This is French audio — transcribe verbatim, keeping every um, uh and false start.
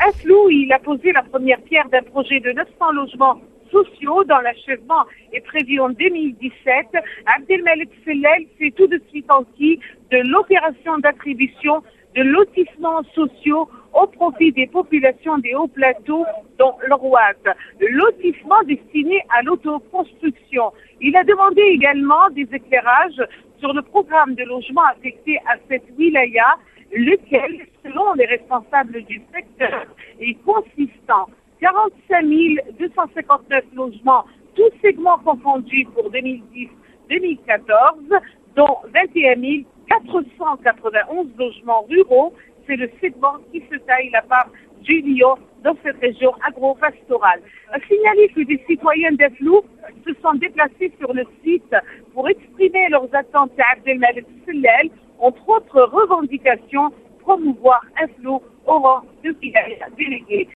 Aflou, il a posé la première pierre d'un projet de neuf cents logements sociaux dont l'achèvement est prévu en deux mille dix-sept. Abdelmalek Sellel s'est tout de suite enquis de l'opération d'attribution de lotissements sociaux au profit des populations des hauts plateaux, dont l'Orouad. Lotissement destiné à l'autoconstruction. Il a demandé également des éclairages sur le programme de logement affecté à cette wilaya, lequel, selon les responsables du secteur, est consistant. quarante-cinq mille deux cent cinquante-neuf logements, tous segments confondus pour deux mille dix deux mille quatorze, dont vingt et un mille quatre cent quatre-vingt-onze logements ruraux. C'est le segment qui se taille la part du lion dans cette région agro-pastorale. A signaler que des citoyens d'Aflou se sont déplacés sur le site pour exprimer leurs attentes à Abdelmalek Sellel, entre autres revendications, promouvoir Aflou au rang de wilaya délégué.